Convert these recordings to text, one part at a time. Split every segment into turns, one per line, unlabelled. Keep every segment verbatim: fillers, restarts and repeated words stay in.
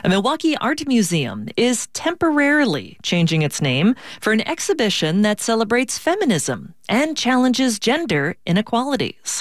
A Milwaukee Art Museum is temporarily changing its name for an exhibition that celebrates feminism and challenges gender inequalities.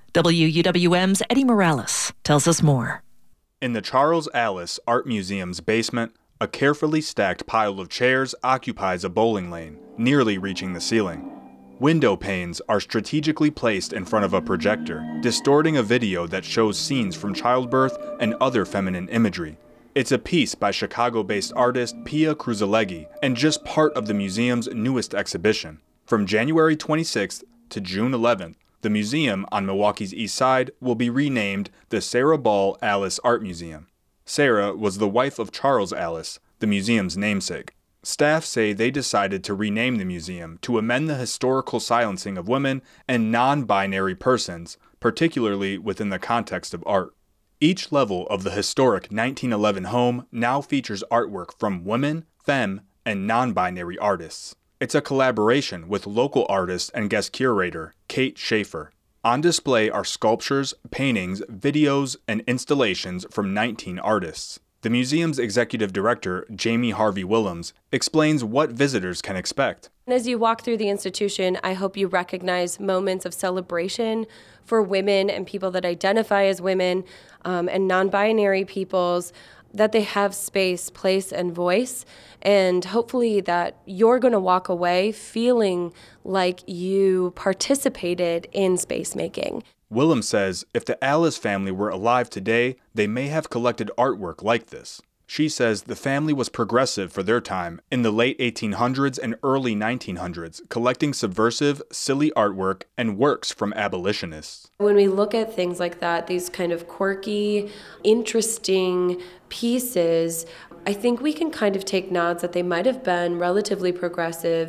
W U W M's Eddie Morales tells us more.
In the Charles Allis Art Museum's basement, a carefully stacked pile of chairs occupies a bowling lane, nearly reaching the ceiling. Window panes are strategically placed in front of a projector, distorting a video that shows scenes from childbirth and other feminine imagery. It's a piece by Chicago-based artist Pia Kruszalegi and just part of the museum's newest exhibition. From January twenty-sixth to June eleventh, the museum on Milwaukee's east side will be renamed the Sarah Ball Allis Art Museum. Sarah was the wife of Charles Allis, the museum's namesake. Staff say they decided to rename the museum to amend the historical silencing of women and non-binary persons, particularly within the context of art. Each level of the historic nineteen eleven home now features artwork from women, femme, and non-binary artists. It's a collaboration with local artist and guest curator Kate Schaefer. On display are sculptures, paintings, videos, and installations from nineteen artists. The museum's executive director, Jamie Harvey Willems, explains what visitors can expect.
As you walk through the institution, I hope you recognize moments of celebration for women and people that identify as women um, and non-binary peoples, that they have space, place, and voice, and hopefully that you're going to walk away feeling like you participated in space making.
Willems says if the Allis family were alive today, they may have collected artwork like this. She says the family was progressive for their time in the late eighteen hundreds and early nineteen hundreds, collecting subversive, silly artwork and works from abolitionists.
When we look at things like that, these kind of quirky, interesting pieces, I think we can kind of take nods that they might have been relatively progressive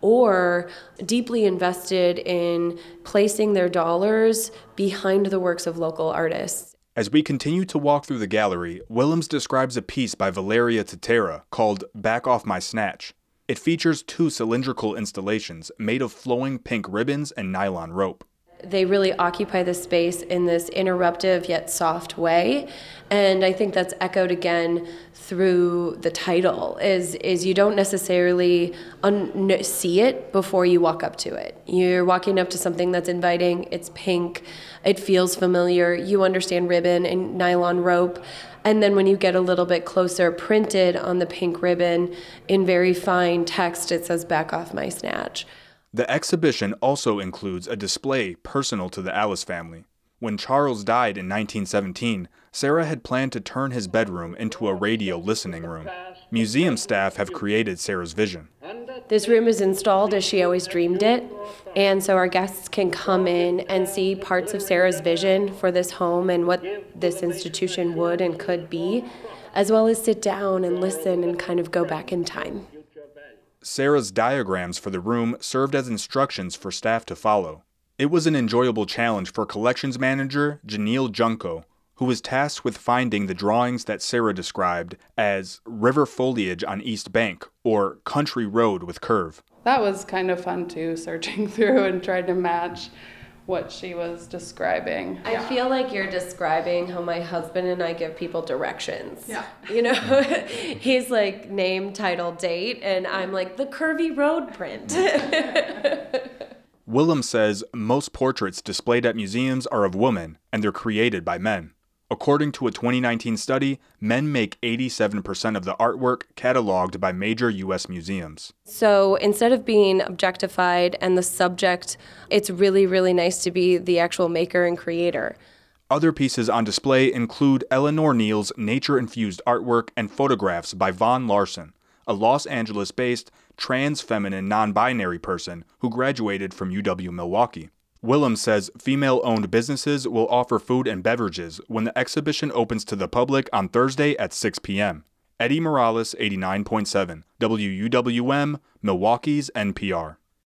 or deeply invested in placing their dollars behind the works of local artists.
As we continue to walk through the gallery, Willems describes a piece by Valeria Tetera called Back Off My Snatch. It features two cylindrical installations made of flowing pink ribbons and nylon rope.
They really occupy the space in this interruptive yet soft way, and I think that's echoed again through the title, is is you don't necessarily un- see it before you walk up to it. You're walking up to something that's inviting, it's pink, it feels familiar, you understand ribbon and nylon rope, and then when you get a little bit closer, printed on the pink ribbon in very fine text, it says, "Back off my snatch."
The exhibition also includes a display personal to the Allis family. When Charles died in nineteen seventeen, Sarah had planned to turn his bedroom into a radio listening room. Museum staff have created Sarah's vision.
This room is installed as she always dreamed it, and so our guests can come in and see parts of Sarah's vision for this home and what this institution would and could be, as well as sit down and listen and kind of go back in time.
Sarah's diagrams for the room served as instructions for staff to follow. It was an enjoyable challenge for collections manager Janelle Junko, who was tasked with finding the drawings that Sarah described as river foliage on East Bank or country road with curve.
That was kind of fun too, searching through and trying to match what she was describing.
I yeah. feel like you're describing how my husband and I give people directions.
Yeah.
You know, he's like name, title, date, and I'm like the curvy road print.
Willems says most portraits displayed at museums are of women, and they're created by men. According to a twenty nineteen study, men make eighty-seven percent of the artwork cataloged by major U S museums.
So instead of being objectified and the subject, it's really, really nice to be the actual maker and creator.
Other pieces on display include Eleanor Neal's nature-infused artwork and photographs by Vaughn Larson, a Los Angeles-based trans-feminine non-binary person who graduated from U W Milwaukee. Willems says female-owned businesses will offer food and beverages when the exhibition opens to the public on Thursday at six p.m. Eddie Morales, eighty-nine point seven, W U W M, Milwaukee's N P R.